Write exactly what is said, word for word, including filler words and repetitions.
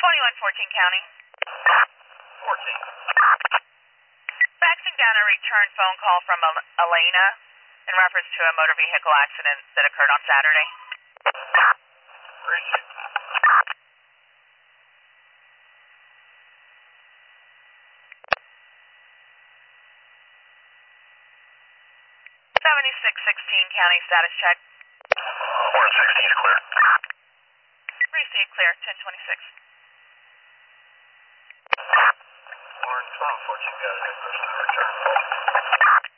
twenty-one fourteen County. fourteen. Faxing down a return phone call from El- Elena in reference to a motor vehicle accident that occurred on Saturday. Received. seventy-six sixteen County status check. one sixteen is clear. Received clear, ten twenty-six. Warren twelve fourteen got a new person to return.